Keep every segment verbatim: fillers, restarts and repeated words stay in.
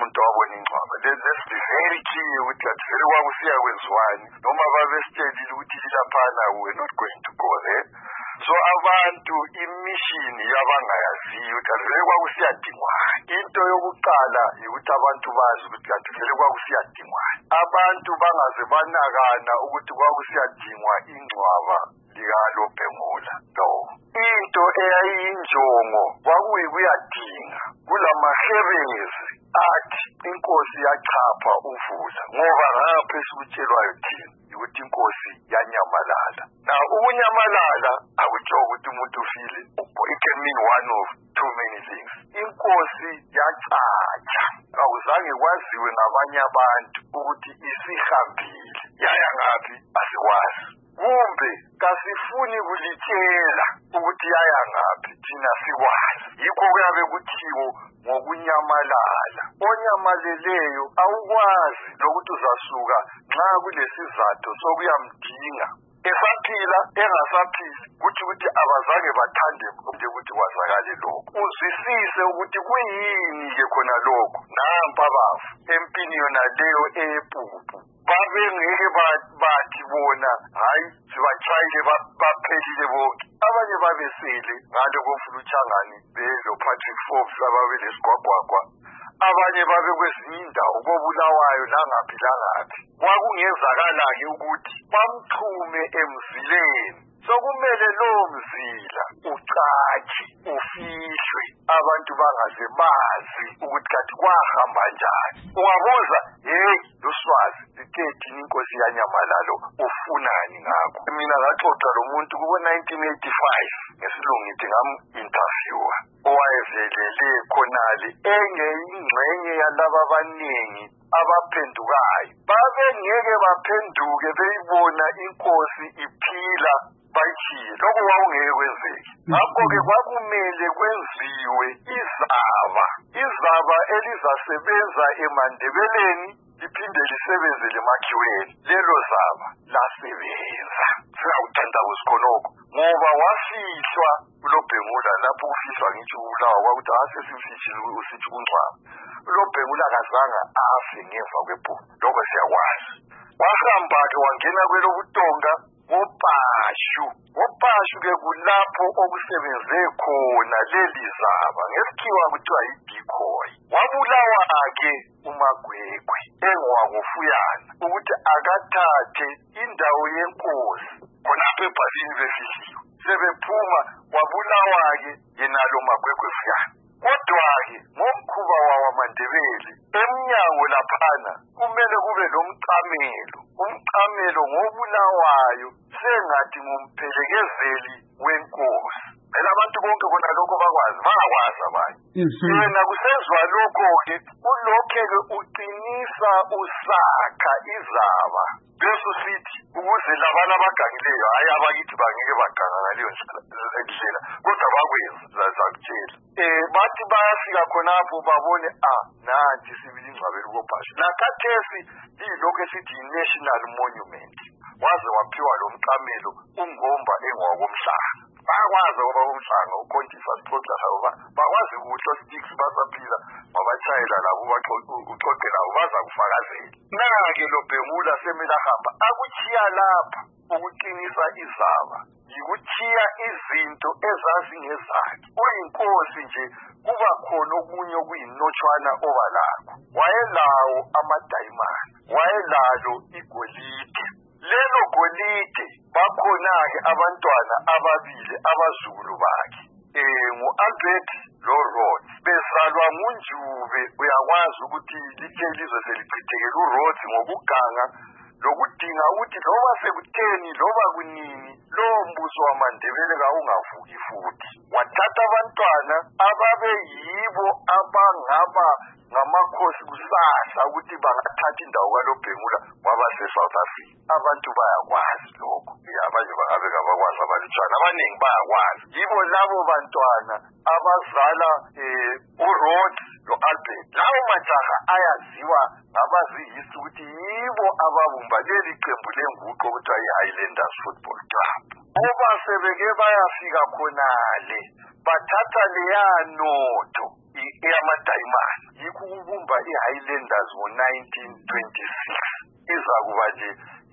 umuntu wabona ingcwaba. Let's be very clear ukuthi kanti vele kwakusiya kwenziwani noma babesitshelile ukuthi laphana we're not going to go there. So abantu immission yabangayaziyo kanti vele kwakusiyadingwana. Into yokuqala ukuthi abantu bazi ukuthi kanti vele kwakusiyadingwana. Abantu bangaze banakana ukuthi kwakusiyadingwa ingcwaba likaLobhengula. No. Into eyayinjongo kwakuyikuyadinga kulamaherezi athi inkosi yachapha uVuza ngoba ngapha esikutshelwayo thina ukuthi inkosi yanyamalala. Now ukunyamalala akutsho ukuthi umuntu ufile. It can mean one of too many things. Inkosi yacatsha awuzange kwaziwe ngabanye abantu ukuthi isihambile yaya ngaphi asikwazi. Kumbe kasifuni kulitshela ukuthi yaya ngaphi thina sikwazi. Yikho kuyabe kuthiwo ngokunyamalala. Onyamaleleyo awukwazi lokuthi uzasuka nxa kulesizathu sokuyamdinga. Esaphila engasaphili kuthi ukuthi abazange bathande ukuthi kwazakale lokho. Uzwisise ukuthi kuyini ke khona lokho. Nampa bafu empini yona leyo eyepupu. Babengeke bathi bona hayi sibatshayile baphelile bonke. Abanye babesele ngale komfuluchangani belo Patrick Forbes ababelesigwagwagwa. Abanye babe kwezinye indawo kobulawayo langaphi langaphi. Kwakungezakala-ke ukuthi bamthume emzileni. Sokumele lowo mzila ucatshe ufihlwe abantu bangaze bazi ukuthi kanti kwahamba njani. Ungabuza hey luswazi lithethi inkosi yanyamalalo ufunani ngakho. Mina ngaxoxa lo muntu kubo nineteen eighty-five ngesilungithi ngam-interviewer owayevelele khonale engeyingxenye yalaba abaningi abaphendukayo. Babengeke baphenduke beyibona inkosi iphila bayithiye. Lokho kwakungeke kwenzeke. Ngakho-ke kwakumele kwenziwe izaba. Izaba elizasebenza eMandebeleni liphinde lisebenze lemakhiweni. Lelo zaba lasebenza. Siyawuthanda kusikhonoko ngoba wafihlwa uLobhengula lapho kufihlwa ngithi ubulawa kwakuthi asesifishile usithi kungcwaba. uLobhengula kazange afe ngemva kwebhuku. Lokho siyakwazi. Wahamba-ke wangena kwelobutonga ngoPashu. ngoPashu-ke kulapho okusebenze khona leli zaba. Ngesikhiwa kuthiwa yi-decoy. Wabulawa-ke uMagwegwe engowakufuyana ukuthi akathathe indawo yenkosi khonapho ebhasini befihliwe. Sebephuma wabulawa-ke yenalo Magwegwe fuyana. Kodwa-ke ngomkhuba wawamaNdebele emnyango laphana kumele kube lomcamelo. Umcamelo ngobulawayo sengathi ngumphelekezeli wenkosi. Phela abantu bonke bona lokho bakwazi bayakwazi abanye. Yena kusenzwa lokho-ke ulokhu-ke uqinisa usakha izaba. Bese sithi ukuze labana abagangileyo hayi abakithi bangeke baganga ngaleyo ndlela kodwa bakwenza zakutshela. Eh bathi bayafika khonapho babone ah nathi sibili ingcwabelo koPashu. Nakathesi yilokho esithi yi-national monument. Waze waphiwa lo mcamelo ungomba engwakomhlanga. Bayakwazi ngoba umhlanga ukhonjisa sixoxa sabo bakwazi ukuthi sticks basaphila mabatshayela labo uxoxe labo baza kufakazela. Na-ke loBhengula semela hamba akuchiya lapha ukuqinisa izaba. Yikuchiya izinto ezazingezakhe. Uyinkosi nje kuba khona okunye okuyinotshwana obalakho. Wayelawo amadayimani. Wayelalo igolide. Lelo golide bakhona-ke abantwana ababili abazukulu bakhe. Eh ngu-Albert loRhodes bezalwa nguNjube. Uyakwazi ukuthi lithe lizwe selichithekela uRhodes ngokuganga lokudinga ukuthi loba sekutheni loba kunini lowo mbuso wamaNdebele kawungavuki futhi. Wathatha abantwana ababe yibo abangaba ngamakhosi kusasa ukuthi bangathatha indawo kaLobhengula wabase-South Africa. Abantu bayakwazi lokho. Abanye abeke abakwazi abalutshwana abaningi bayakwazi. Yibo labo bantwana abazala eh uRhodes lo-Albert. Lawo majaha ayaziwa ngabaziyisi ukuthi yibo ababumba leli qembu lenguqu okuthiwa yi-Highlanders Football Club. Ngoba sebeke bayafika khonale bathatha leya notho eyamadayimana yikho ukubumba iHighlanders ngo-nineteen twenty-six izakuba nje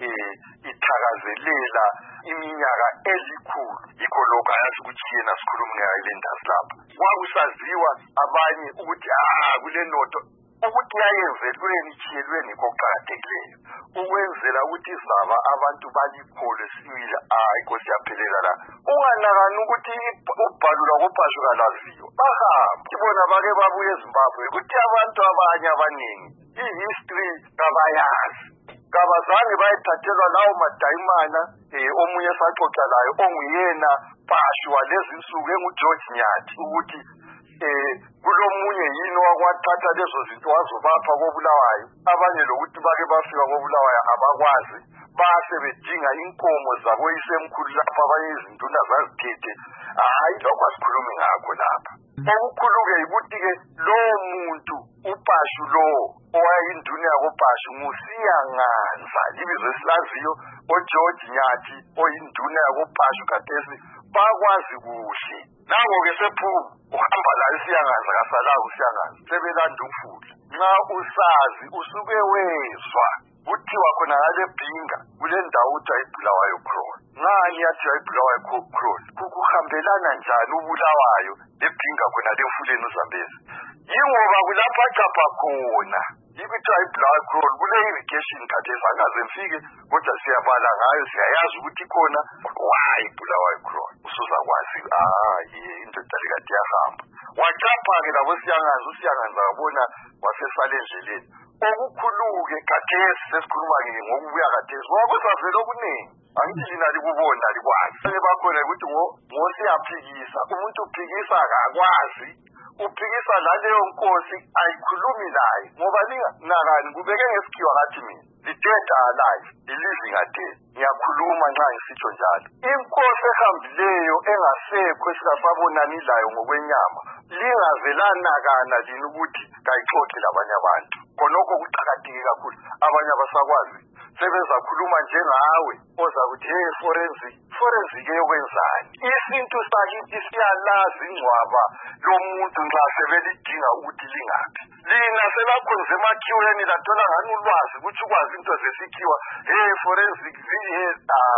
ithakazelela iminyaka elikhulu yikho lokho ayazi ukuthi yena sikhuluma ngeHighlanders lapha kwakusaziwa abanye ukuthi ah kule noto ukuthi yayenzelweni chiyelweni koqhakathekileyo ukwenzela ukuthi izaba abantu balikhole sibili hayi Nkosi yaphelela la unganakani ukuthi ubhalula kopashuka laziyo bahamba ibona bake babuye eZimbabwe ukuthi abantu abanye abaningi ihistory kabayazi kabazange bayithathelwa lawo madayimana omunye saxoxa layo onguyena pashu walezi insuku enguGeorge Nyathi ukuthi eh kulomunye yini wakwathatha lezo zinto wazobapha koBulawayo abanye lokuthi bake bafika koBulawayo abakwazi base bedinga inkomo zabo isemkhulu lapha abanye izinduna zazithethe hayi lokho asikhulumi ngakho lapha okukhuluke ukuthi ke lo muntu upashu lo owayinduna yakopashu nguSiyanganza ibizo silaziyo oGeorge Nyathi oyinduna yakopashu kathesi bakwazi kuhle nawo ke sephuma uhamba la iSiyanganza kasalawo uSiyanganza sebelanda umfula nxa usazi usuke wezwa kuthiwa khona ngale Bhinga kule ndawo uthi ayibulawayo khona ngani yathi ayibulawayo khona kukuhambelana njani ubulawayo leBhinga khona lemfuleni uZambezi yingoba kulapha xapha khona yikuthi ayibulawayo khona kule irrigation kathesi angaze mfike kodwa siyabala ngayo siyayazi ukuthi khona why ibulawayo khona usuzakwazi ah indoda likade yahamba wachapha ke labo Siyanganza uSiyanganza wabona wasesale endleleni okukhuluke kathesi sesikhuluma ke ngokubuya kathesi wakusavela okuningi angithi lina likubona likwazi bakhona ukuthi ngosiyaphikisa umuntu uphikisa akakwazi uphikisa laleyo nkosi ayikhulumi naye ngoba nakani kubeke ngesikhiwa ngathi mina the dead are alive the living are dead ngiyakhuluma nxa ngisitsho njalo inkosi ehambileyo engasekho esingasabonani layo ngokwenyama lingavelanakana lini ukuthi kayixoxe labanye abantu khonokho kuqakatheke kakhulu abanye abasakwazi sebezakhuluma njengawe ozakuthi hey forensic forensic eyokwenzani isintu sakithi siyalazi ingcwaba lomuntu nxa sebelidinga ukuthi lingaphi lina selakhonze emakhiweni lathola ngani ulwazi ukuthi ukwazi into zesikhiwa hey forensic hey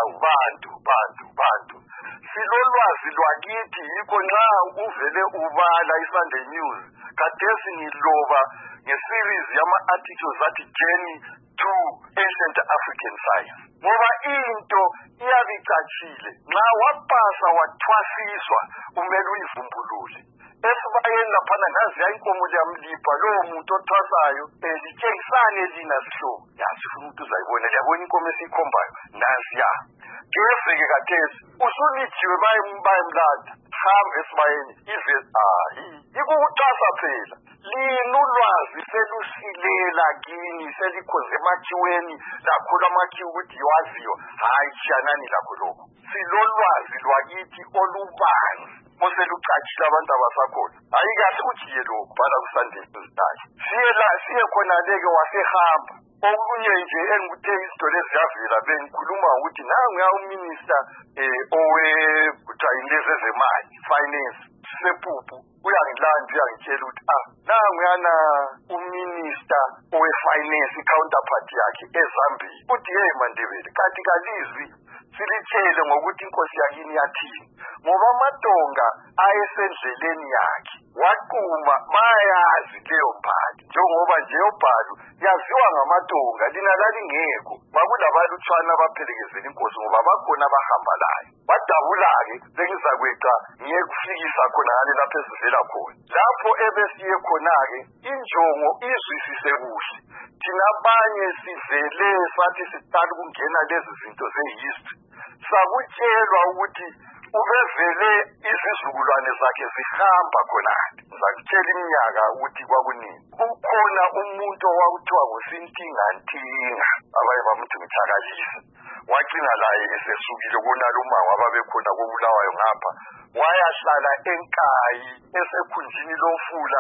bantu bantu bantu silolwazi lwakithi yikho nxa uvele ubala iSunday News kathesi ngiloba ngeseries yama-articles athi journey to ancient African science ngoba into iyabicatshile nxa wapasa wathwasiswa umele uyivumbulule esibayeni laphana naziya inkomo liyamlipha lowo muntu othwasayo litshengisane lina sihlobo yasifuna ukuthi uzayibona liyabona inkomo esiyikhombayo naziya kefike kathesi usulijiwe bayemlanda hambe esibayeni ize hayi ikukuthwasa phela linulwazi selusilela kini selikhonze emakhiweni lakhula amakhiwo ukuthi yiwaziyo hayi tshiyanani lakho lokho silolwazi lwakithi olubanzi oselucatshile abantu abasakhona hayi kahle ujiye lokhu bhala kuSunday News siyela siye khona leke wasehamba okunye nje engikuthe izinto lezi zavela bengikhuluma ukuthi nangu uminister owe kuthiwa indleze zemali finance sepupu uyangilanda uyangitshela ukuthi ah nangu yana uminister owe finance counterpart yakhe eZambia uthi hey Mandebele kanti kalizwi silitshele ngokuthi inkosi yakini yathini ngoba amadonga ayesendleleni yakhe waquma bayazi leyo mbhalo njengoba nje yobhalo yaziwa ngamadonga lina lalingekho bakulabalutshwana abaphelekezela inkosi ngoba bakhona abahamba layo badabula-ke bengizakweqa ngiyekufikisa khona ngale lapho esivela khona lapho ebesiye khona-ke injongo izwisise kuhle thina abanye sivele sathi siqala ukungena lezi zinto ze-history sakutshelwa ukuthi ubevele izizukulwane zakhe zihamba khonale zakutshela iminyaka ukuthi kwakunini kukhona umuntu owakuthiwa nguSintingantinga abaye bamuthi ngithakalisa wagcina laye esesukile kunalo umango ababekhona koBulawayo ngapha wayahlala eNkayi esekhunjini lomfula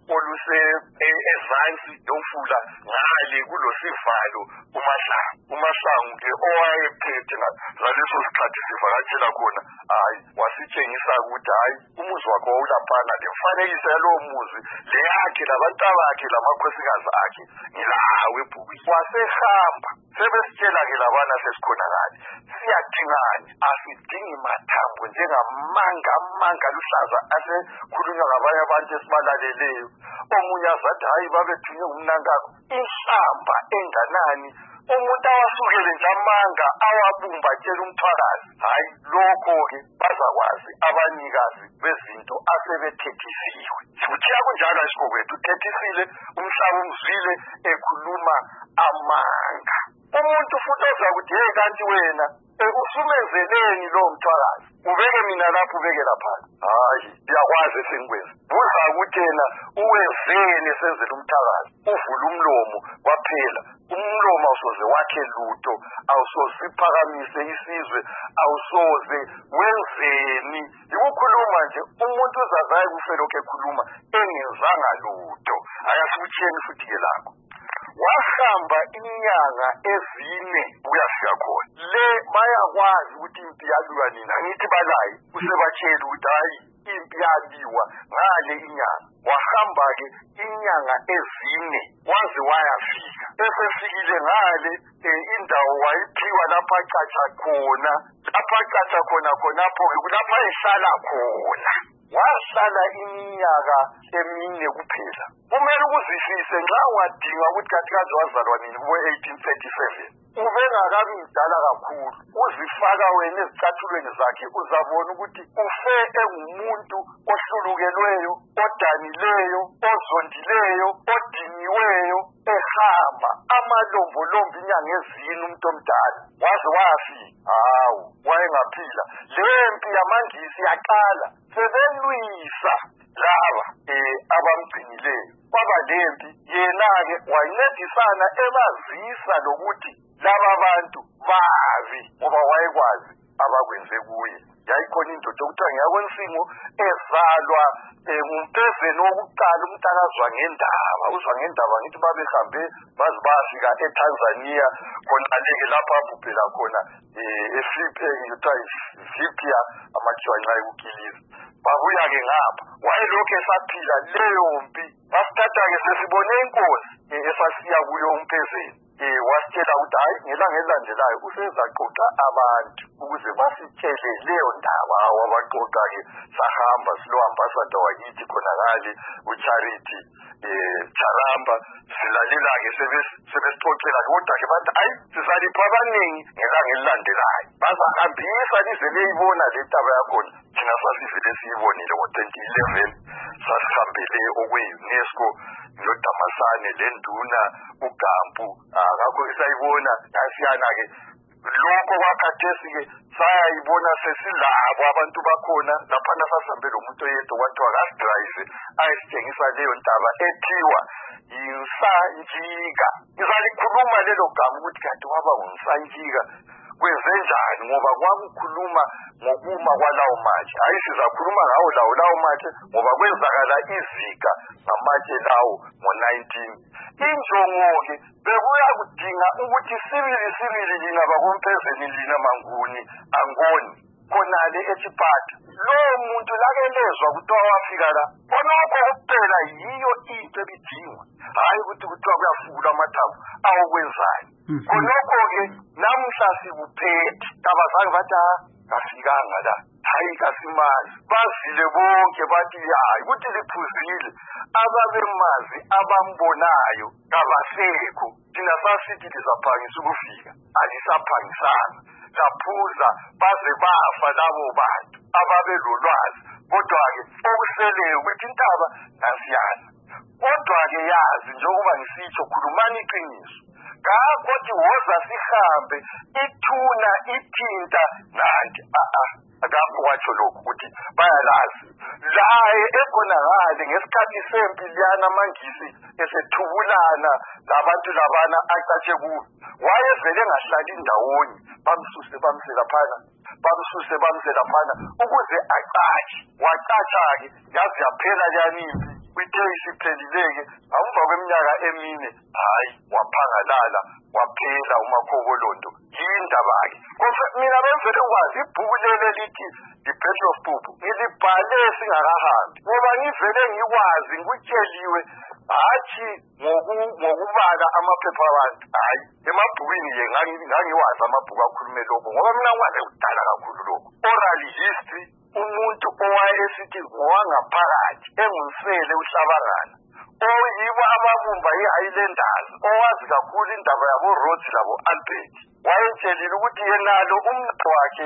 oluse ezansi yomfula ngale kulosivalo uMahlangu uMahlangu ke owayephethe ngaleso sikhathi sivakatshela khona hayi wasitshengisa ukuthi hayi umuzi wakho ulaphana lemfanekiso yalowo muzi leyakhe labantu bakhe lamakhosikazi akhe ngilawe ebhukwini wasehamba sebesitshela ke labana sesikhonakala siyadingani asidingi mathambo njengamanga amanga luhlaza asekhulunywa ngabanye abantu esibalaleleyo omunye azathi hayi babethunywe ngumnankakho inhlamba enganani umuntu awasukele nje amanga awabumba tshela umthwakazi hayi lokho-ke bazakwazi abanikazi bezinto asebethethisiwe kuthiya kunjalo esigokwethu uthethisile umhlaba umzwile ekhuluma amanga umuntu futhi ozakuthi hey kanti wena usumenzeleni lowo mthwakazi ubeke mina lapho ubeke laphana hayi ngiyakwazi esengikwenza buza ukuthi yena uwenzeni esenzela umthakazi uvula umlomo kwaphela umlomo awusoze wakhe lutho awusoze iphakamise isizwe awusoze wenzeni ukukhuluma nje umuntu uzazayo kufelokho ekhuluma engenzanga lutho ayasukutsheni futhi ke lakho wahamba inyanga ezine uyafika khona le bayakwazi ukuthi impi yalwa nina ngithi balayi usebatshela ukuthi hayi impi yaliwa ngale inyanga wahamba-ke inyanga ezine waze wayafika esefikile ngale indawo wayiphiwa lapho acatsha khona lapho acatsha khona khonapho-ke kulapho ayehlala khona wahlala iminyaka emine kuphela kumele ukuzwisise nxa ungadinga ukuthi kathi kaze wazalwa nini kubo-eighteen thirty-seven ubengakabi mdala kakhulu uzifaka wena ezicathulweni zakhe uzabona ukuthi ufe engumuntu ohlulukelweyo odanileyo ozondileyo odiniweyo ehamba amalombolombo inyanga ezine umuntu omdala waze wayafika hawu wayengaphila lempi yamangisi yaqala sebelwisa laba um abamgcinileyo kwaba lempi yena-ke wayincedisana ebazisa lokuthi laba bantu bazi ngoba wayekwazi abakwenze kuye yayikhona indoda okuthiwa ngeyakwensimu ezalwa ngumpezeni wokuqala umntakazwa ngendaba uzwa ngendaba ngithi babehambe baze bafika eTanzania khonale-ke lapho abhubhela khona eVipia amathiwa nxa ekukiliza babuya-ke ngapha wayelokhu esaphila leyo mpi basithatha-ke sesibone inkosi esasiya kuyo umpezeni um wasitshela ukuthi hayi ngelanga elilandelayo usezaxoxa abantu ukuze basitshele leyo ndaba wabaqoqa-ke sahamba silohambasada wakithi khonakale uCharity um Charamba silalela-ke sebesixoxela kodwa-ke bathi hayi sizalipha abaningi ngelanga elilandelayo bazahambisa lize leyibona le ndaba yakhona thina sasivele siyibonile ngo-twenty eleven sasihambele okwe-UNESCO noDamasane lenduna uGampu ngakho isayibona nasiyana-ke lokho kwakhathesi-ke sayayibona sesilabo abantu bakhona laphana sasihambe lo muntu oyedwa kwathiwa kasidrayise ayesitshengisa leyo ndaba ethiwa yinsanjika ngizalikhuluma lelo gama ukuthi kanti waba ngumsanjika kwenzenjani ngoba kwakukhuluma ngokuma kwalawo matshe hayi sizakhuluma ngawo lawo lawo matshe ngoba kwenzakala izika ngamatshe lawo ngo-nineteen injongo-ke bekuya kudinga ukuthi sibili sibili lina bakompezeni lina manguni angoni khonale eTshipata lowo muntu lakelezwa kuthiwa wafika la khonokho kuphela yiyo into ebidingwa hayi ukuthi kuthiwa kuyafula amathambo awokwenzayo khonokho-ke namuhla sikuphethe kabazange bathi kafikanga la hayi kasimazi bazile bonke bathi hayi ukuthi liphuzile ababemazi abambonayo kabasekho thina sasithi lizaphangisa ukufika alisaphangisanga laphuza baze bafa labo bantu ababelolwazi kodwa-ke okuseleyo ukuthi intaba nasiyazi kodwa-ke yazi njengoba ngisitsho khulumani iqiniso ngakothi woza sihambe ithuna ithinta nanti a-a akapho kwatsho lokhu ukuthi bayalazi laye ekhonakale ngesikhathi sempi liyana amangisi esethubulana labantu labana acatshe kubo wayevele engahlali ndawonye bamsuse bamse laphana bamsuse bamse laphana ukuze acatshe wacatsha-ke yaze yaphela leyana impi kwithe isiphelileke awumva kweminyaka emine hayi waphangalala waphela uMakhobolondo yindaba-ke mina bengivele ukwazi ibhuku leli lithi The Battle of Pupu ngilibhale singakahambi ngoba ngivele ngikwazi ngikutsheliwe hathi ngokubala amaphepha abantu hayi emabhukwini ke ngangiwazi amabhuku akhulume lokho ngoba mina ngwazi kudala kakhulu lokho oral history umuntu owayesithi ngowangaphakathi engumsele uhlabangana oyibo ababumba i-Highlanders owazi kakhulu indaba yabo Rhodes labo Albert wayetshelile ukuthi yenalo umntu wakhe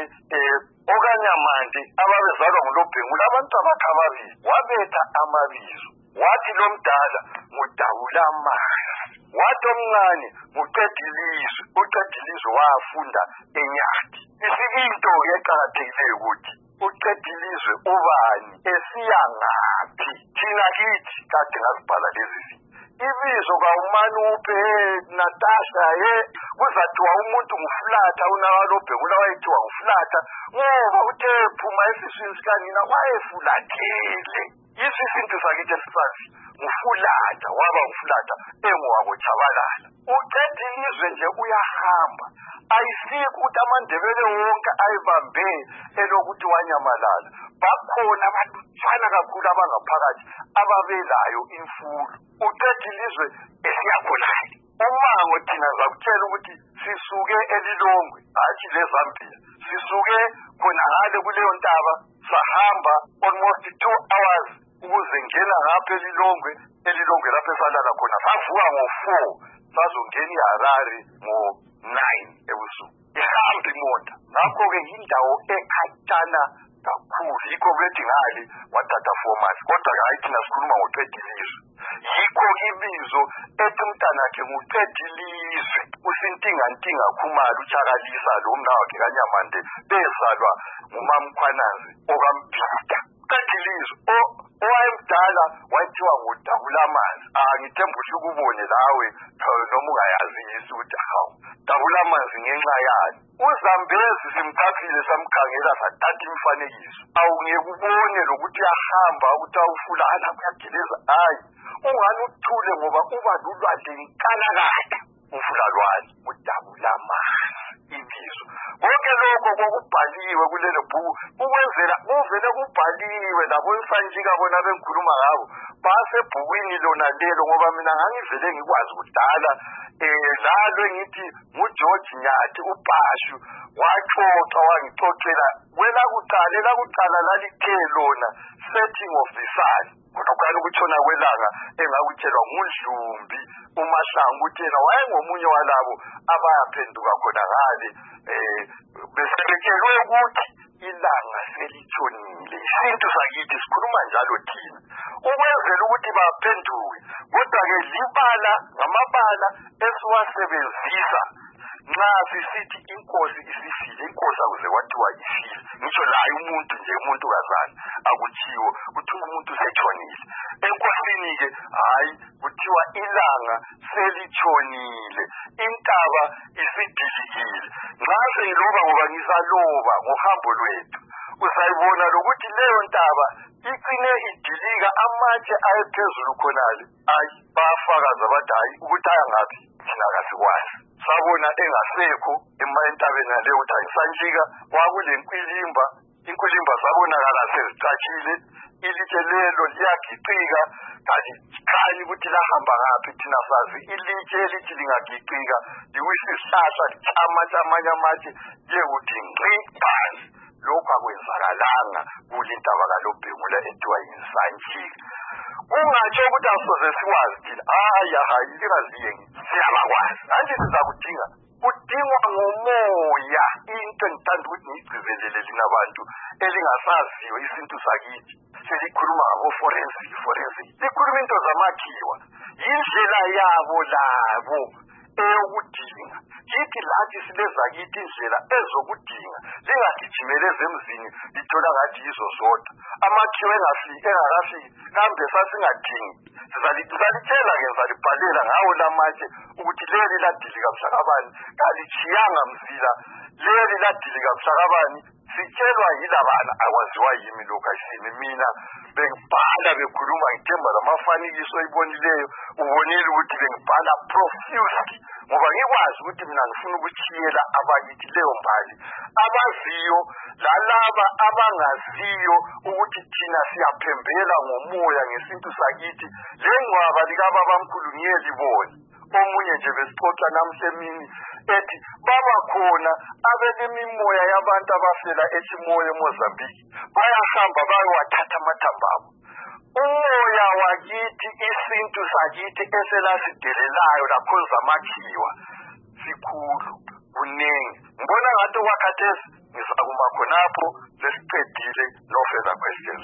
okanyamande ababezalwa nguLobhengula abantu abakhababili wabetha amabizo wathi lo mdala nguDawulamana wathi omncane nguQedilizwe uQedilizwe wafunda eNyati isinto eqhakathekileyo ukuthi uQedilizwe ubani esiya ngaphi thina kithi kade ngasibhala lezi ibizo kaUmanuphe Natasha ye kuzathiwa umuntu nguflatha unaLobhengula wayethiwa nguflatha ngoba uthe phuma esiswini sikanina wayefulathele isisinto sakithi esisazi ngufulatha waba ngufulatha engowabo Chabalala uQedilizwe nje uyahamba ayisiko ukuthi amandebele wonke ayibambe elokuthi wanyamalala bakhona abalutshwana kakhulu abangaphakathi ababelayo imfulo uQedilizwe esiyakhonale umango thina zakutshela ukuthi sisuke eLilongwe hathi leZambia sisuke khona ngale kuleyo ntaba sahamba almost two hours ukuze ngena ngapha eLilongwe eLilongwe lapho esalala khona savuka ngo-four sazongena iHarare ngo-nine ebusuku ihamba imota ngakho-ke yindawo ekhatshana kakhulu yikho bethi ngale wathatha four months kodwa-ke hayi thina sikhuluma ngoQedilizwe yikho ibizo ethi umntanakhe nguQedilizwe usintingantinga Khumalo uTshakalisa lo mnawakhe kaNyamande bezalwa nguMamkhwanazi okaMpita uQedilizwe owayemdala wayethiwa nguDawulamanzi ngithemba ukuthi ukubone lawe noma ungayazi ukuthi hawu Dawulamanzi ngenxa yani uZambezi simthathile samkhangela sathatha imifanekiso awungekubone lokuthi uyahamba ukuthi awufulana kuyageleza hayi ungani uthule ngoba uba lulwandle inkalakatha ufulalwane uDawulamanzi ibizo konke lokho kokubhaliwe kulelo bhuku ukwenzela kuvele kubhaliwe labo Nsanjika bona bengikhuluma ngabo basebhukwini lona lelo ngoba mina ngangivele ngikwazi kudala eh lalo ngithi nguGeorge Nyathi uPashu waxoxa wangixoxela wela kuqala la kuqala lalithe lona setting of the sun kodwa ukutshona kwelanga engakutshelwa nguNdlumbi uMahlangu uthena wayengomunye walabo abayaphenduka khona ngale eh besebetshelwe ukuthi ilanga selitshonile isinto sakithi sikhuluma njalo thina ukwenzela ukuthi baphenduke kodwa-ke libala ngamabala esiwasebenzisa nxa sisithi inkosi isifile inkosi akuze kwathiwa ifile ngitsho layo umuntu nje umuntu kazana akuthiwo kuthiwa umuntu setshonile enkosini-ke hayi kuthiwa ilanga selitshonile intaba isidilikile nxa sengiloba ngoba ngizaloba ngohambo lwethu uzayibona lokuthi leyo ntaba icine idilika amatshe ayephezulu khonale ayi bayafakaza bathi hayi ukuthi ayangaphi thina kasikwazi sabona engasekho entabeni naleyo ukuthi ayisanjika kwakule nkwilimba inkwilimba zabonakala sezicatshile ilitshe lelo liyagiqika kalikhanye ukuthi lahamba ngaphi thina sazi ilitshe elithi lingagicika liwisa isihlahla lichamatshe amanye amatshe liyekuthi ngqi phansi lokhu akwenzakalanga kule ntaba kaLobhengula ethiwa yiNsanjika kungatsho ukuthi asoze sikwazi thina hayi hayi lingaziye siyabakwazi manje sizakudinga kudingwa ngomoya into engithanda ukuthi ngiyigcizelele lina bantu elingasaziyo isintu sakithi selikhuluma ngabo forensic forensic likhuluma into zamakhiwa yindlela yabo labo eyokudinga yithi lathi silezakithi indlela ezokudinga lingagijimele ezemzini lithola ngathi yizo zodwa amakhiwa engafiki engakafiki kambe sasingadingi sizalitshela ke sizalibhalela ngawo lamatshe ukuthi leli ladilika mhlakabani kalitshiyanga mzila leli ladilika mhlakabani sitshelwa yilabana akwaziwa yimi lokashini mina bengibhala bekhuluma ngithemba lamafanekiso oyibonileyo ubonile ukuthi bengibhala profusely ngoba ngikwazi ukuthi mina ngifuna ukuchiyela abakithi leyo mbali abaziyo lalaba abangaziyo ukuthi thina siyaphembela ngomoya ngesintu sakithi lengcwaba likababamkhulu ngiyelibona omunye nje besixoxa namhlemini ethi baba khona abelemimoya yabantu abafela eSimoya eMozambique bayahamba bayowathatha amathambo abo umoya wakithi isintu sakithi eselasidelelayo lakhonza amakhiwa sikhulu kuningi ngibona ngathi wakhathesi ngizakuma khonapho lesiqedile no further questions.